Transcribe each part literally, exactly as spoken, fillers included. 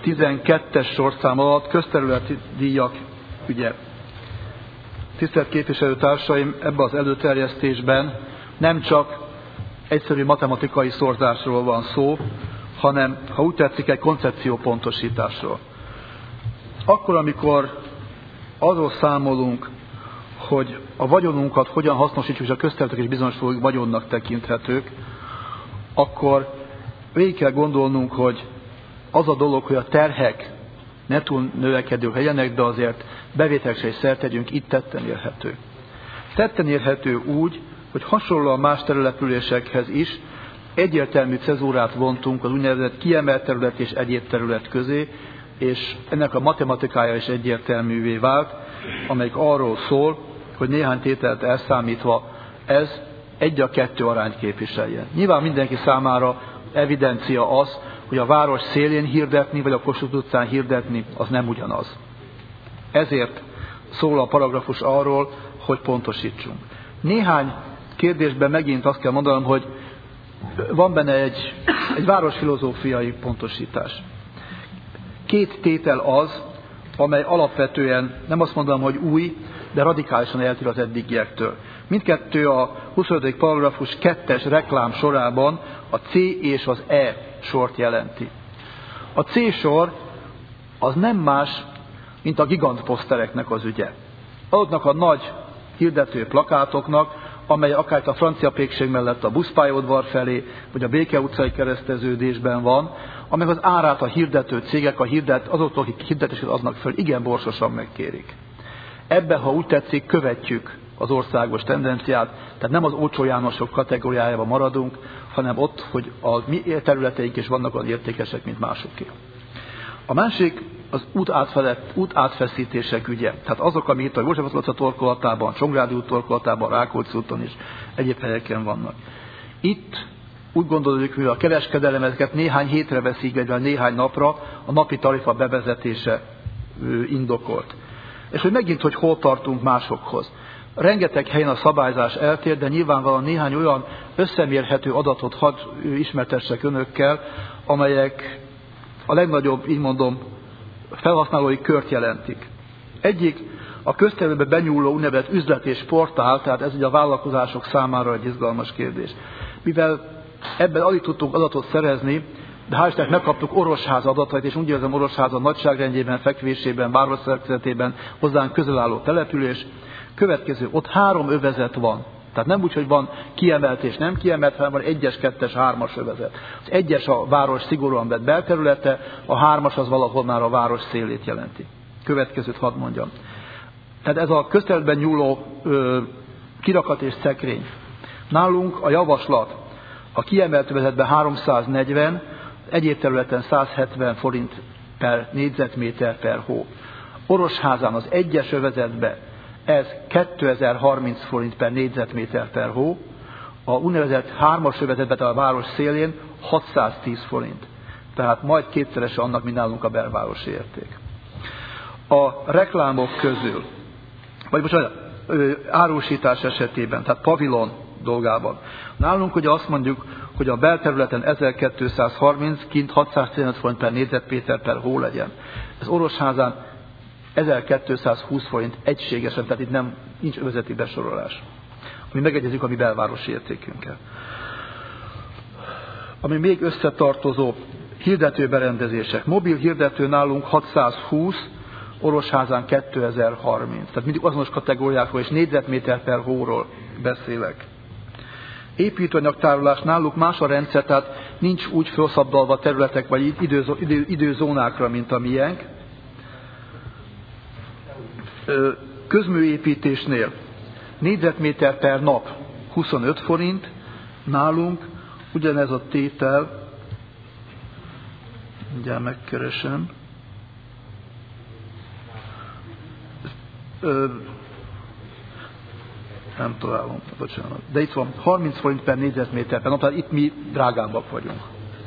tizenkettes sorszám alatt közterületi díjak ügye. Tisztelt képviselőtársaim, ebbe az előterjesztésben nem csak egyszerű matematikai szorzásról van szó, hanem, ha úgy tetszik, egy koncepciópontosításról. Akkor, amikor arról számolunk, hogy a vagyonunkat hogyan hasznosítjuk, és a közterületek is bizonyos vagyonnak tekinthetők, akkor végig kell gondolnunk, hogy az a dolog, hogy a terhek ne túl növekedők legyenek, de azért bevételekre is szert tegyünk, itt tetten érhető. Tetten érhető úgy, hogy hasonlóan más településekhez is egyértelmű cezúrát vontunk az úgynevezett kiemelt terület és egyéb terület közé, és ennek a matematikája is egyértelművé vált, amelyik arról szól, hogy néhány tételt elszámítva ez egy a kettő arányt képviseljen. Nyilván mindenki számára evidencia az, hogy a város szélén hirdetni, vagy a Kossuth utcán hirdetni, az nem ugyanaz. Ezért szól a paragrafus arról, hogy pontosítsunk. Néhány kérdésben megint azt kell mondanom, hogy van benne egy, egy városfilozófiai pontosítás. Két tétel az, amely alapvetően, nem azt mondom, hogy új, de radikálisan eltér az eddigiektől. Mindkettő a huszonötödik paragrafus kettes reklám sorában a C és az E sort jelenti. A C sor az nem más, mint a gigantposztereknek az ügye. Azoknak a nagy hirdető plakátoknak, amely akár a francia pékség mellett a buszpályaudvar felé, vagy a Béke utcai kereszteződésben van, amely az árát a hirdető cégek, a hirdet, azoktól, akik hirdetését adnak föl, igen borsosan megkérik. Ebben, ha úgy tetszik, követjük az országos tendenciát, tehát nem az Ócsó Jánosok kategóriájában maradunk, hanem ott, hogy a mi területeink is vannak olyan értékesek, mint másoké. A másik az útátfeszítések ügye. Tehát azok, amik itt a József utca torkolatában, Csongrádi út torkolatában, Rákóczi úton is egyéb helyeken vannak. Itt úgy gondoljuk, hogy a kereskedelem ezeket néhány hétre veszik, vagy néhány napra, a napi tarifa bevezetése indokolt. És hogy megint, hogy hol tartunk másokhoz. Rengeteg helyen a szabályzás eltér, de nyilvánvalóan néhány olyan összemérhető adatot hadd ismertessek önökkel, amelyek a legnagyobb, így mondom, felhasználói kört jelentik. Egyik a közterületbe benyúló úgynevezett üzlet és portál, tehát ez ugye a vállalkozások számára egy izgalmas kérdés. Mivel ebben alig tudtunk adatot szerezni, de hál' Istennek megkaptuk Orosháza adatait, és úgy érzem, Orosháza nagyságrendjében, fekvésében, városszerkezetében hozzánk közel álló település. Következő, ott három övezet van. Tehát nem úgy, hogy van kiemelt és nem kiemelt, hanem van egyes, kettes, hármas övezet. Az egyes a város szigorúan vett belterülete, a hármas az valahol már a város szélét jelenti. Következőt hadd mondjam. Tehát ez a közterületben nyúló ö, kirakat és szekrény. Nálunk a javaslat a kiemelt övezetben háromszáznegyven, egyéb területen száz hetven forint per négyzetméter per hó. Orosházán az egyes övezetben ez kétezer-harminc forint per négyzetméter per hó, a úgynevezett hármas övezetben, tehát a város szélén hatszáztíz forint. Tehát majd kétszerese annak, mint nálunk a belvárosi érték. A reklámok közül, vagy most árusítás esetében, tehát pavilon dolgában. Nálunk ugye azt mondjuk, hogy a belterületen ezerkétszázharminc, kint hatszáztizenöt forint per négyzetméter per hó legyen. Ez Orosházán ezerkétszázhúsz forint egységesen, tehát itt nem, nincs övezeti besorolás. Ami megegyezik a mi belvárosi értékünkkel. Ami még összetartozó, hirdetőberendezések. Mobil hirdető nálunk hatszázhúsz, Orosházán kétezer-harminc. Tehát mindig azonos kategóriákról és négyzetméter per hóról beszélek. Építőanyagtárolás náluk más a rendszer, tehát nincs úgy felszabdalva területek vagy idő, idő, időzónákra, mint a miénk. Közműépítésnél négyzetméter per nap huszonöt forint, nálunk ugyanez a tétel, mindjárt megkeresem, Ö, nem találom, bocsánat. De itt van, harminc forint per négyzetméter per nap, tehát itt mi drágábbak vagyunk.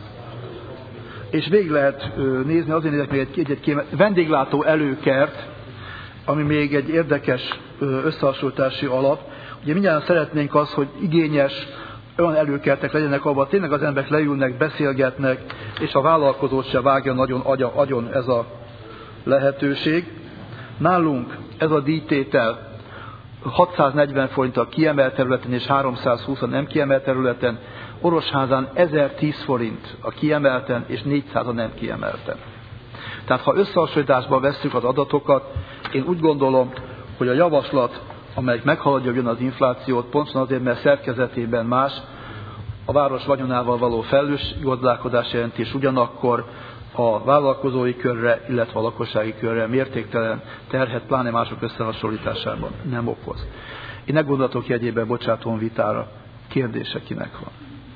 És végig lehet ö, nézni, azért nézek még egy, egy, egy vendéglátó előkert, ami még egy érdekes ö, összehasonlítási alap. Ugye mindjárt szeretnénk az, hogy igényes, olyan előkeltek legyenek, ahol tényleg az emberek leülnek, beszélgetnek, és a vállalkozót se vágja nagyon agya, agyon ez a lehetőség. Nálunk ez a díjtétel hatszáznegyven forint a kiemelt területen és háromszázhúsz a nem kiemelt területen, Orosházán ezertíz forint a kiemelten és négyszáz a nem kiemelten. Tehát ha összehasonlításban vesszük az adatokat, én úgy gondolom, hogy a javaslat, amelyik meghaladja jön az inflációt, pontosan azért, mert szerkezetében más, a város vagyonával való felelős gazdálkodás jelentés ugyanakkor a vállalkozói körre, illetve a lakossági körre mértéktelen terhet, pláne mások összehasonlításában nem okoz. Én ne gondolatok jegyében bocsátom vitára. Kérdése kinek van?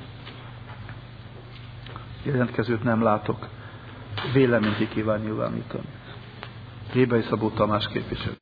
Jelentkezőt nem látok. Véleményt ki kíván nyilvánítani. Rébai Szabó Tamás képviselő.